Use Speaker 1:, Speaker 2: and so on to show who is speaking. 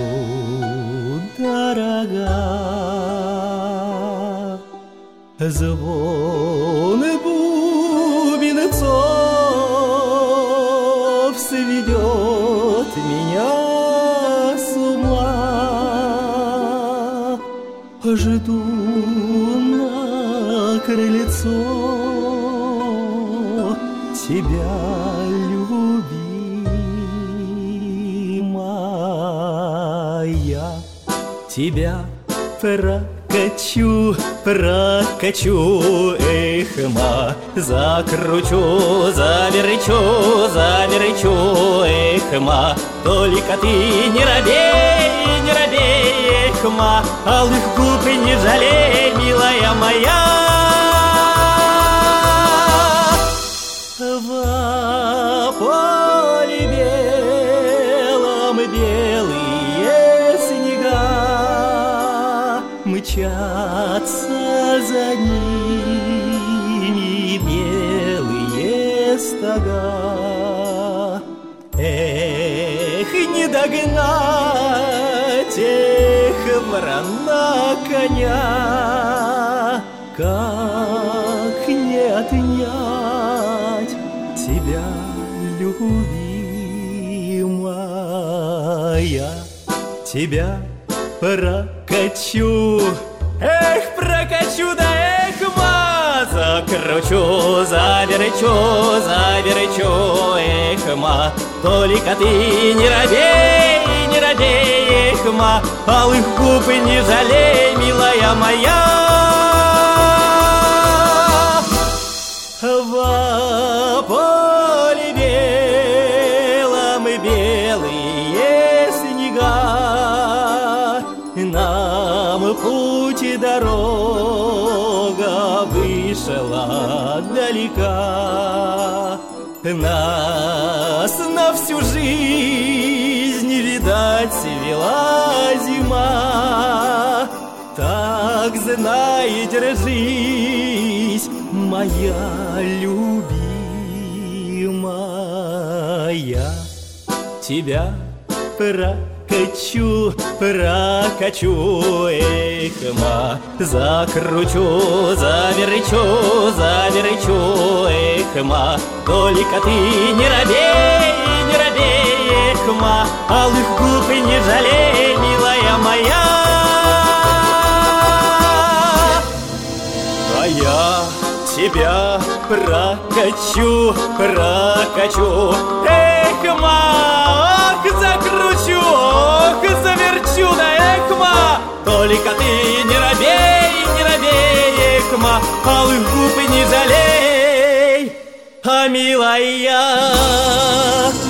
Speaker 1: дорога. Звон бубенцов сведет меня с ума. Жду на крыльцо тебя, любимая. Тебя прокачу, закручу, заверчу, только ты не робей, алых губ не жалей, милая моя. В поле белом белые снега мчатся за ними белые стога. Эх, не догнать, эх, ворона коня, как не отнять тебя, любимая. Тебя прокачу, эх, прокачу, да эхма, закручу, заверчу, эхма, только ты не робей, эхма, алых губ не жалей, милая моя. В поле белом белые снега нам путь дорога вышла далека. Нас на всю жизнь, видать, свела зима. Так знай, держись, моя любимая. Тебя прокачу, эхма, закручу, заверчу, эхма, только ты не робей, эхма, алых губ не жалей, милая моя. А я тебя прокачу, эхма, ох, закручу, ох, заверчу, да эхма, только ты не робей, эхма, алых губ не жалей, а милая.